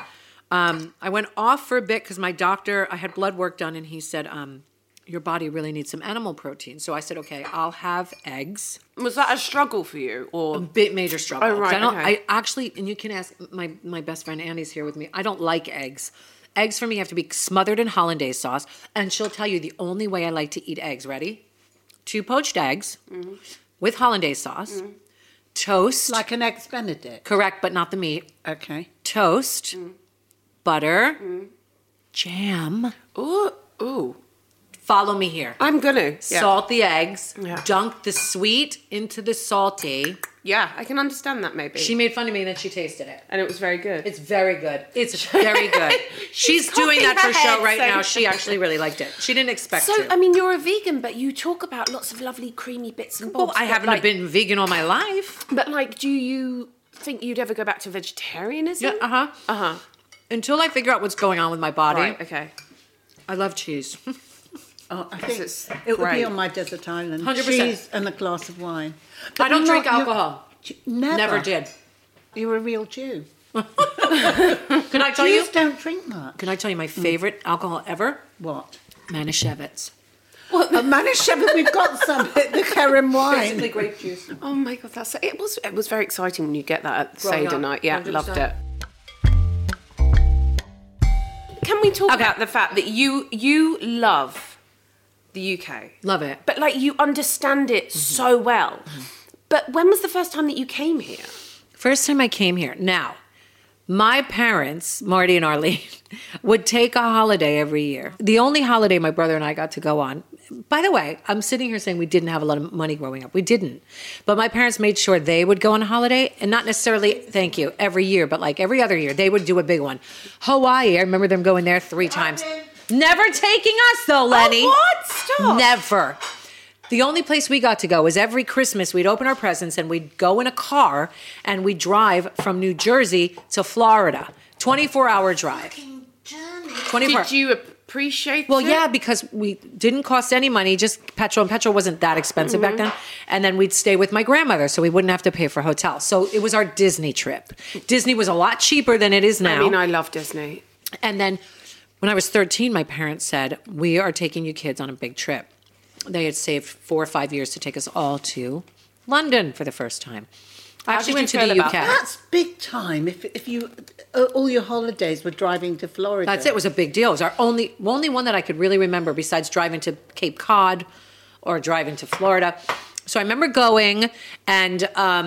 I went off for a bit because my doctor, I had blood work done, and he said, your body really needs some animal protein. So I said, okay, I'll have eggs. Was that a struggle for you, or Bit major struggle. Oh, right, 'Cause okay. I actually, and you can ask my best friend Andy's here with me. I don't like eggs. Eggs for me have to be smothered in hollandaise sauce, and she'll tell you the only way I like to eat eggs. Ready? 2 poached eggs with hollandaise sauce, toast. Like an eggs Benedict. Correct, but not the meat. Okay. Toast, butter, jam. ooh? Follow me here. I'm gonna Salt the eggs, Yeah. dunk the sweet into the salty, Yeah, I can understand that maybe. She made fun of me and then she tasted it. and it was very good. It's very good. It's very good. She's doing cocking that for her show head, right so- now. She actually really liked it. She didn't expect So, to. I mean, you're a vegan, but you talk about lots of lovely creamy bits and bobs. well, I but, haven't like, been vegan all my life. But like, do you think you'd ever go back to vegetarianism? Yeah, uh-huh. Until I figure out what's going on with my body. Right, okay. I love cheese. Oh, I think it's it would be great. on my desert island. 100%. Cheese and a glass of wine. I don't you're drink not- alcohol. Never. Never did. You're a real Jew. Can I tell you? Jews don't drink much. Can I tell you my favorite alcohol ever? What? Manischewitz. A Manischewitz, we've got some. The Karen wine. Basically grape juice. Oh my god, it was very exciting when you get that at Growing Seder up, night. Yeah, 100%. loved it. Can we talk about the fact that you love the UK? Love it. But like you understand it so well. But when was the first time that you came here? First time I came here. Now, my parents, Marty and Arlene, would take a holiday every year. The only holiday my brother and I got to go on. By the way, I'm sitting here saying we didn't have a lot of money growing up. We didn't. But my parents made sure they would go on a holiday, and not necessarily, thank you, every year, but like every other year, they would do a big one. Hawaii, I remember them going there 3 times. Never taking us though, Lenny. Oh, what? Stop. Never. The only place we got to go was every Christmas we'd open our presents and we'd go in a car and we'd drive from New Jersey to Florida. 24-hour drive. 24. Did you appreciate Well, it? yeah, because we didn't cost any money, just petrol, and petrol wasn't that expensive back then. And then we'd stay with my grandmother, so we wouldn't have to pay for hotels. So it was our Disney trip. Disney was a lot cheaper than it is now. I mean, I love Disney. And then when I was 13, my parents said, we are taking you kids on a big trip. They had saved 4 or 5 years to take us all to London for the first time. I actually did went you to feel the about UK. that? That's big time. If you all your holidays were driving to Florida. That's it. It was a big deal. It was our only one that I could really remember besides driving to Cape Cod or driving to Florida. So I remember going and,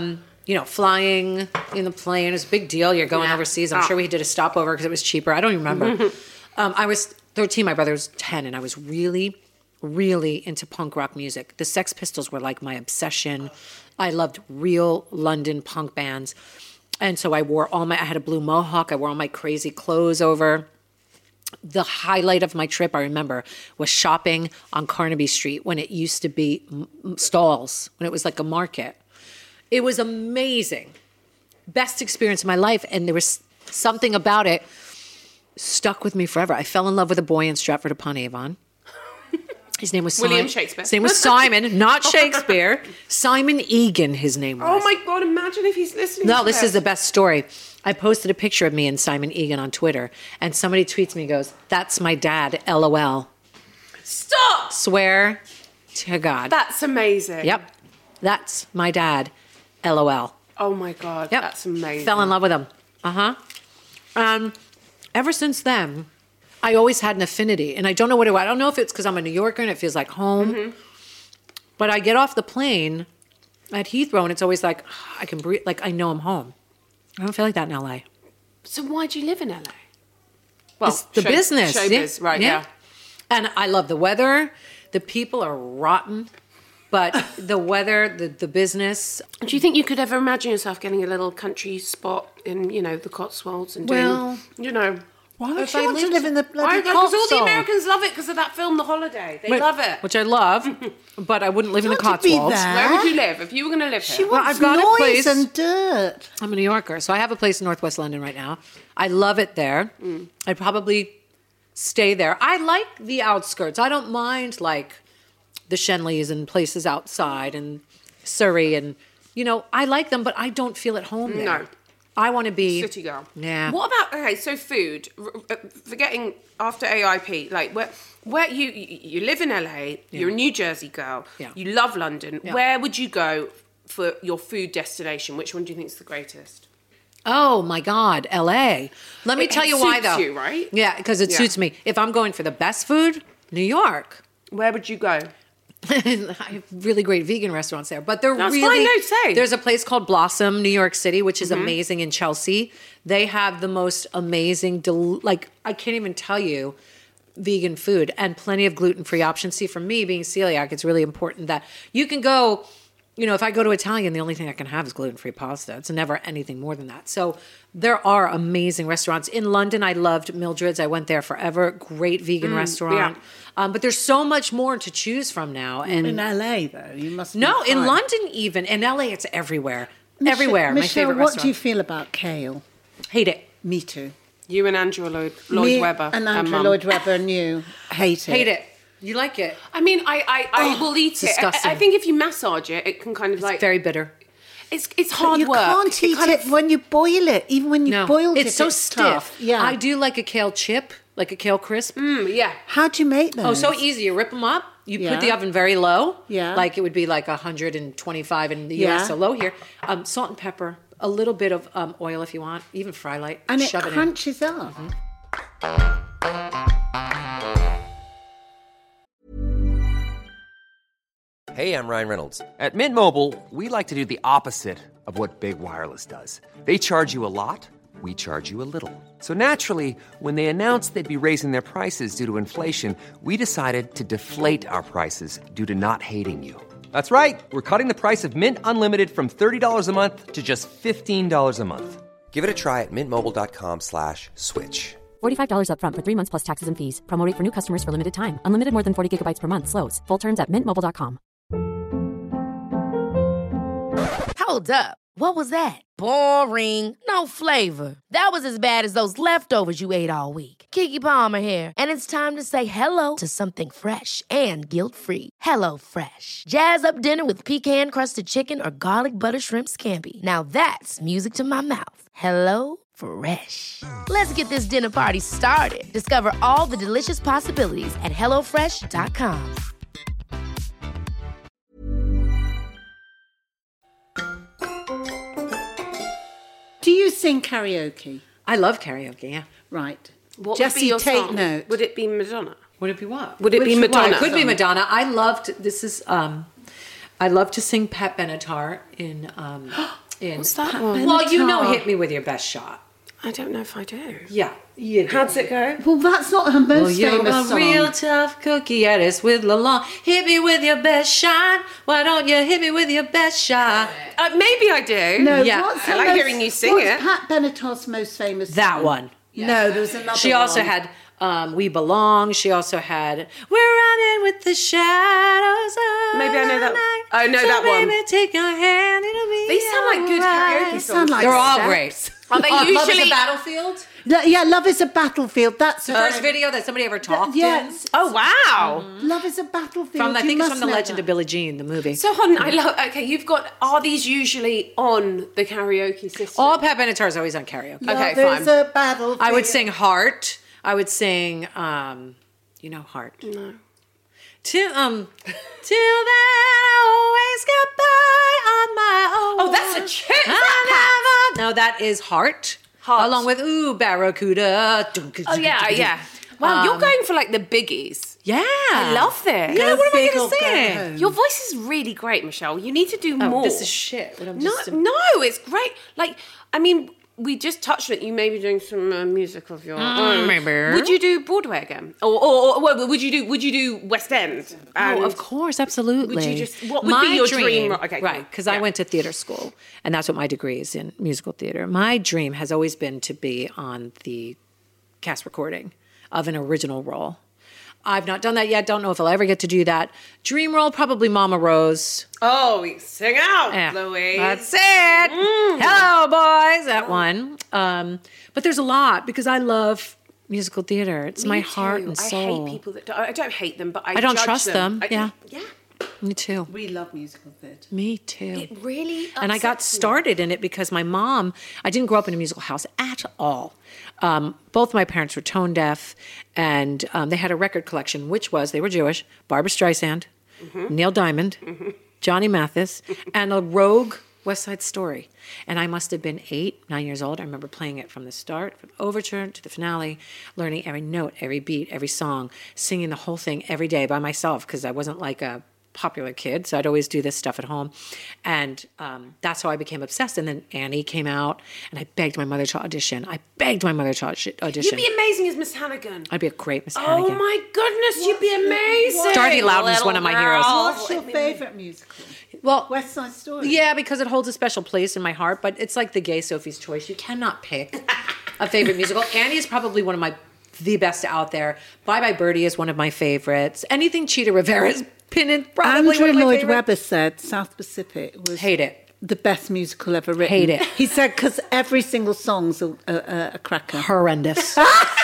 flying in the plane. It was a big deal. You're going overseas. I'm sure we did a stopover because it was cheaper. I don't even remember. I was 13. My brother was 10. And I was really, really into punk rock music. The Sex Pistols were like my obsession. I loved real London punk bands. And so I had a blue mohawk. I wore all my crazy clothes over. The highlight of my trip, I remember, was shopping on Carnaby Street when it used to be stalls, when it was like a market. It was amazing. Best experience of my life. And there was something about it stuck with me forever. I fell in love with a boy in Stratford upon Avon. His name was Simon. William Shakespeare. His name was Simon, not Shakespeare. Simon Egan, his name was. Oh my God, imagine if he's listening No, to this is the best story. I posted a picture of me and Simon Egan on Twitter, and somebody tweets me and goes, "That's my dad, LOL." Stop! Swear to God. That's amazing. Yep. That's my dad, LOL. Oh my God, Yep. that's amazing. Fell in love with him. Ever since then, I always had an affinity, and I don't know what I don't know if it's because I'm a New Yorker and it feels like home, but I get off the plane at Heathrow and it's always like, I can breathe, like I know I'm home. I don't feel like that in LA. So why do you live in LA? Well, It's the business. Showbiz, right, yeah. And I love the weather. The people are rotten, but the weather, the business. Do you think you could ever imagine yourself getting a little country spot in, the Cotswolds and Well, doing, Why would if you I want to lived- live in the bloody Because all the Cotswolds? Americans love it because of that film, The Holiday. They love it. Which I love, but I wouldn't live in the Don't be Cotswolds. there. Where would you live if you were going to live here? She wants I've got a noise place. and dirt. I'm a New Yorker, so I have a place in Northwest London right now. I love it there. I'd probably stay there. I like the outskirts. I don't mind like the Shenleys and places outside and Surrey and, I like them, but I don't feel at home there. No. I want to be City girl. Yeah. What about so food? Forgetting after AIP, like where you live in LA, you're a New Jersey girl, Yeah. you love London. Yeah. Where would you go for your food destination? Which one do you think is the greatest? Oh my God, LA. Let me It tell you why suits though. you, right? Yeah, because it Yeah. suits me. If I'm going for the best food, New York. Where would you go? I have really great vegan restaurants there, but they're That's really. fine, no, say. There's a place called Blossom, New York City, which Mm-hmm. is amazing in Chelsea. They have the most amazing, I can't even tell you, vegan food and plenty of gluten-free options. See, for me being celiac, it's really important that you can go if I go to Italian, the only thing I can have is gluten-free pasta. It's never anything more than that. So there are amazing restaurants. In London, I loved Mildred's. I went there forever. Great vegan restaurant. yeah. But there's so much more to choose from now. And In LA, though, you must. no, be in fine. London even. In LA, it's everywhere. Everywhere. My Michelle, favorite what restaurant. do you feel about kale? Hate it. Me too. You and Andrew Lloyd Me Webber. and Andrew Mum. Lloyd Webber and you hate it. Hate it. You like it. I mean, I will eat it. disgusting. I think if you massage it, it can kind of like... Very bitter. It's But hard you work. can't eat kind it of- when you boil it. Even when you No, boil it, it's so stiff. tough. Yeah. I do like a kale chip, like a kale crisp. yeah. How do you make those? Oh, so easy. You rip them up. You Yeah. put the oven very low. Yeah. Like it would be like 125 in the Yeah. US, so low here. Salt and pepper, a little bit of oil if you want, even fry light. And it shove it in. crunches up. Hey, I'm Ryan Reynolds. At Mint Mobile, we like to do the opposite of what Big Wireless does. They charge you a lot, we charge you a little. So naturally, when they announced they'd be raising their prices due to inflation, we decided to deflate our prices due to not hating you. That's right. We're cutting the price of Mint Unlimited from $30 a month to just $15 a month. Give it a try at mintmobile.com/switch. $45 up front for 3 months plus taxes and fees. Promo rate for new customers for limited time. Unlimited more than 40 gigabytes per month. Slows full terms at mintmobile.com. Hold up. What was that? Boring. No flavor. That was as bad as those leftovers you ate all week. Keke Palmer here, and it's time to say hello to something fresh and guilt-free. Hello Fresh. Jazz up dinner with pecan-crusted chicken or garlic butter shrimp scampi. Now that's music to my mouth. Hello Fresh. Let's get this dinner party started. Discover all the delicious possibilities at hellofresh.com. Do you sing karaoke? I love karaoke, yeah. Right. What Jesse, would be your take song? note. Would it be Madonna? Would it be what? Would it be Which- Madonna? Well, it could be Madonna. I loved, I love to sing Pat Benatar in What's that one? Well, you know Benatar. Hit Me With Your Best Shot. I don't know if I do. Yeah. You do. How does it go? Well, that's not her Well, most you're famous a song. real tough cookie, yeah, it's with Lalonde. Hit me with your best shot. Why don't you hit me with your best shot? Maybe I do. No, Yeah, what's I her like most- hearing you sing what's it. Pat Benatar's most famous That song? one. No, there was another She also one. had We Belong. She also had We're Running with the Shadows of Maybe I know that- Night. I know So that one. Baby, take your hand, it'll be These sound like good alright. karaoke songs. Sound like They're all steps. great. Are they Love is usually- a Battlefield? Yeah, Love is a Battlefield. That's The first video that somebody ever talked Yes. Oh, wow. Love is a Battlefield. in. I You think it's must from The know Legend that. of Billie Jean, the movie. So, hold on. I love... Okay, you've got... Are these usually on the karaoke system? All Pat Benatar is always on karaoke. Okay, Love is fine. a Battlefield. I would sing Heart. I would sing, you know, Heart. No. Till then I always get by on my own. Oh, that's a chick. I never. No, that is Heart. Heart. Along with Ooh Barracuda. Oh, yeah, yeah. Wow, you're going for like the biggies. Yeah. I love this. Yeah, what am I big going or to go sing? home. Your voice is really great, Michelle. You need to do Oh, more. this is shit. What I'm No, just no, it's great. Like, I mean, we just touched on it. You may be doing some music of your own. maybe. Would you do Broadway again, or would you do West End? And Oh, of course, absolutely. Would you just? What would be your dream? Okay, cool. Right, because I Yeah. went to theater school, and that's what my degree is in, musical theater. My dream has always been to be on the cast recording of an original role. I've not done that yet. Don't know if I'll ever get to do that. Dream role, probably Mama Rose. Oh, sing out, Yeah, Louise. that's it. Hello, boys. That one. But there's a lot because I love musical theater. It's my Me heart too. and soul. I hate people that. I don't hate them, but I don't judge trust them. Yeah. yeah. Me too. We love musical theatre. Me too. It really. And I got upsets me. started in it because my mom, I didn't grow up in a musical house at all. Both my parents were tone deaf, and they had a record collection, which was, they were Jewish, Barbra Streisand, Neil Diamond, Johnny Mathis, and a rogue West Side Story. And I must have been 8, 9 years old. I remember playing it from the start, from the overture to the finale, learning every note, every beat, every song, singing the whole thing every day by myself because I wasn't like a popular kid, so I'd always do this stuff at home. And that's how I became obsessed. And then Annie came out, and I begged my mother to audition. You'd be amazing as Miss Hannigan. I'd be a great Miss Hannigan. Oh my goodness, you'd be amazing. Dorothy Loudon's one of my heroes. What's your favourite musical? Well, West Side Story. yeah, because it holds a special place in my heart, but it's like the gay Sophie's Choice. You cannot pick a favorite musical. Annie is probably one of the best out there. Bye Bye Birdie is one of my favorites. Anything Cheetah Rivera is pinned probably Andrew one of my Lloyd favorites. Webber said South Pacific was Hate it. the best musical ever written. Hate it. He said because every single song's a cracker. Horrendous.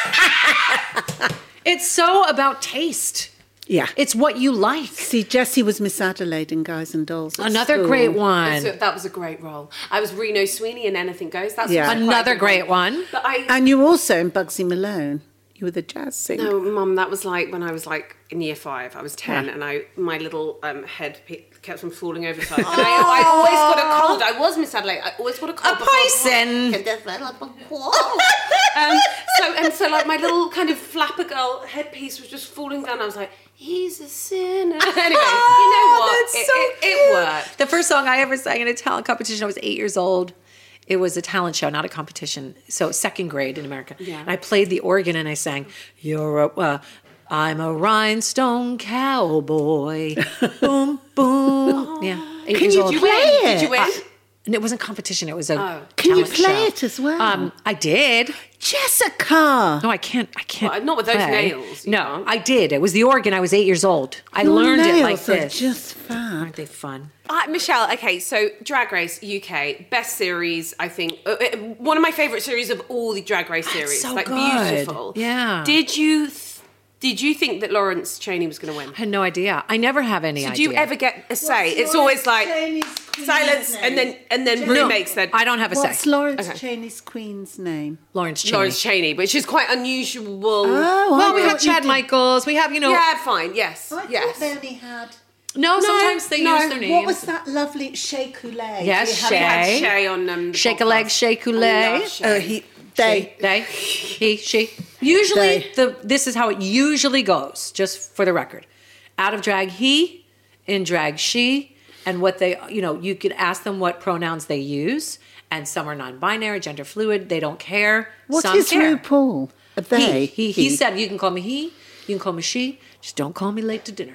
It's so about taste. Yeah. It's what you like. See, Jessie was Miss Adelaide in Guys and Dolls. at Another school. great one. That was a great role. I was Reno Sweeney in Anything Goes. That's Yeah. quite a Another good great one. But And you were also in Bugsy Malone. You were the jazz singer. No, Mum, that was like when I was like in year 5. I was 10, and my little head kept on falling over. So I always got a cold. I was Miss Adelaide. I always got a cold. A poison. So like my little kind of flapper girl headpiece was just falling down. I was like, he's a sinner. Anyway, you know what? That's so it worked. The first song I ever sang in a talent competition, I was 8 years old. It was a talent show, not a competition. So second grade in America. Yeah. And I played the organ and I sang, I'm a rhinestone cowboy. Boom, boom. Yeah. 8 years old. Did you win? Did you win? And it wasn't competition. It was a Can you talent play show. it as well? I did. Jessica! No, I can't. Well, not with those play. nails, you No, can't. I did. It was the organ. I was 8 years old. I Your learned it like nails are this. just fab. Aren't they fun? Michelle, okay, so Drag Race UK, best series, I think. One of my favourite series of all the Drag Race series. so like, good. beautiful. Yeah. Did you think that Lawrence Chaney was going to win? I had no idea. I never have any idea. Did you ever get a say? It's always like silence, and then roommates said, I don't have a What's say. Lawrence Okay. Chaney's queen's name? Lawrence Chaney. Lawrence Chaney, which is quite unusual. Oh, Well, we I have thought you Chad did- Michaels. We have, Yeah, fine, yes, I yes. thought they only had... No, sometimes they use their names. What was that lovely Shea Coulee? Yes, We had Shay. Shay on the Shake a leg, podcast. shake I Coulee. love Shay. They, he, she. Usually, this is how it usually goes, just for the record. Out of drag, he. In drag, she. And what they, you could ask them what pronouns they use. And some are non-binary, gender fluid. They don't care. What some is care. RuPaul? Are they? He said, you can call me he, you can call me she. Just don't call me late to dinner.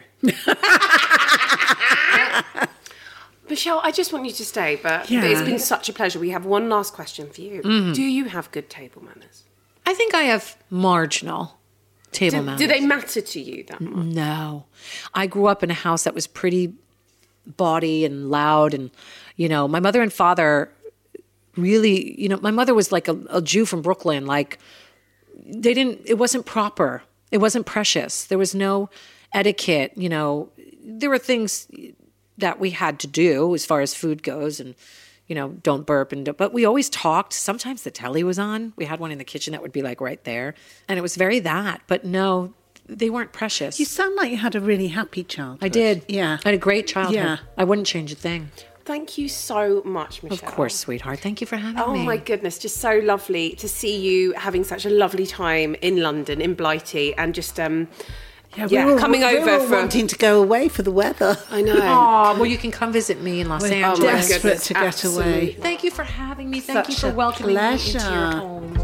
Michelle, I just want you to stay, but Yeah. it's been such a pleasure. We have one last question for you. Do you have good table manners? I think I have marginal table manners. Do they matter to you that much? No. I grew up in a house that was pretty bawdy and loud. And, my mother and father really, my mother was like a Jew from Brooklyn. Like, it wasn't proper. It wasn't precious. There was no etiquette. There were things that we had to do as far as food goes and, don't burp. But we always talked. Sometimes the telly was on. We had one in the kitchen that would be like right there. And it was very that. But no, they weren't precious. You sound like you had a really happy childhood. I did. Yeah. I had a great childhood. Yeah. I wouldn't change a thing. Thank you so much, Michelle. Of course, sweetheart. Thank you for having Oh me. my goodness, just so lovely to see you having such a lovely time in London, in Blighty, and just coming over for for. wanting to go away for the weather. I know. Oh, well, you can come visit me in Los We're Angeles. desperate goodness, to get absolutely. away. Thank you for having me. Thank you Such for a welcoming me into your pleasure. home.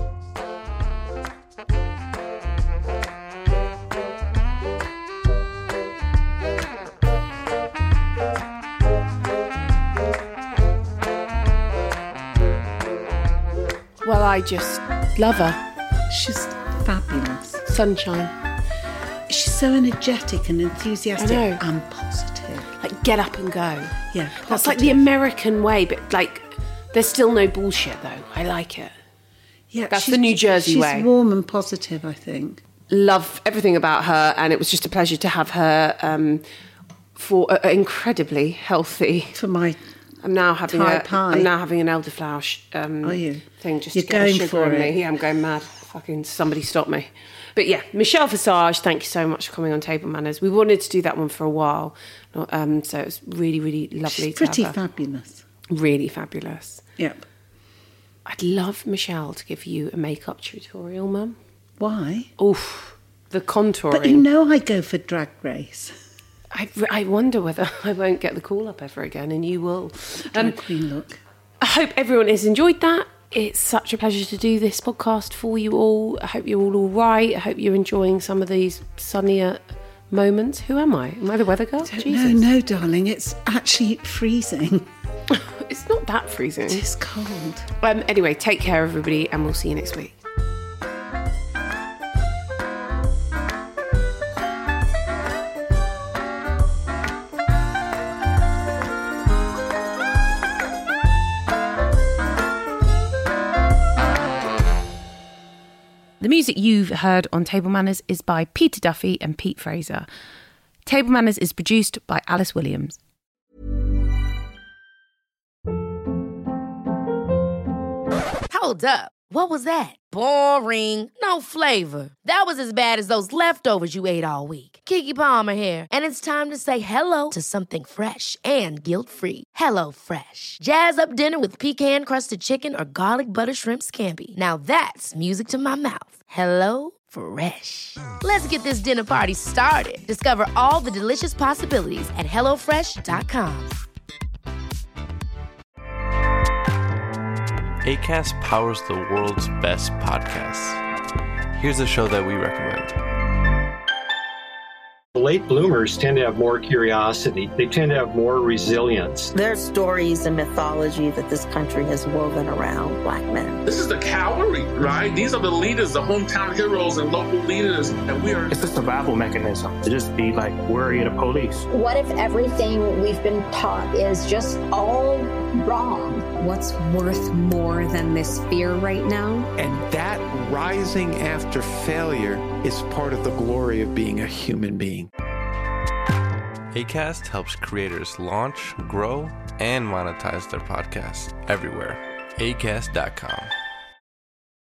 Well, I just love her. She's fabulous. Sunshine. She's so energetic and enthusiastic I know. and positive. Like, get up and go. Yeah, That's like the American way, but like, there's still no bullshit though. I like it. Yeah, That's the New Jersey way. She's warm and positive, I think. Love everything about her, and it was just a pleasure to have her for an incredibly healthy. For my I'm now having Thai pie. I'm now having an elderflower Are you? thing just You're to get the going sugar for in it. me. Yeah, I'm going mad. Fucking somebody stop me. But yeah, Michelle Visage, thank you so much for coming on Table Manners. We wanted to do that one for a while, so it was really, really lovely. She's pretty to have her. fabulous. Really fabulous. Yep. I'd love Michelle to give you a makeup tutorial, Mum. Why? Oof, the contouring. But you know I go for Drag Race. I wonder whether I won't get the call up ever again, and you will. Drag queen look. I hope everyone has enjoyed that. It's such a pleasure to do this podcast for you all. I hope you're all right. I hope you're enjoying some of these sunnier moment. Who am I? Am I the weather girl? Jesus. No, darling, it's actually freezing. It's not that freezing. It's cold. Anyway, take care, everybody, and we'll see you next week. The music you've heard on Table Manners is by Peter Duffy and Pete Fraser. Table Manners is produced by Alice Williams. Hold up. What was that? Boring. No flavor. That was as bad as those leftovers you ate all week. Keke Palmer here, and it's time to say hello to something fresh and guilt-free. Hello Fresh. Jazz up dinner with pecan-crusted chicken or garlic butter shrimp scampi. Now that's music to my mouth. Hello Fresh. Let's get this dinner party started. Discover all the delicious possibilities at HelloFresh.com. Acast powers the world's best podcasts. Here's a show that we recommend. Late bloomers tend to have more curiosity. They tend to have more resilience. There's stories and mythology that this country has woven around Black men. This is the cavalry, right? These are the leaders, the hometown heroes and local leaders. And we are... It's a survival mechanism to just be like worried of police. What if everything we've been taught is just all wrong? What's worth more than this fear right now? And that rising after failure is part of the glory of being a human being. Acast helps creators launch, grow, and monetize their podcasts everywhere. Acast.com.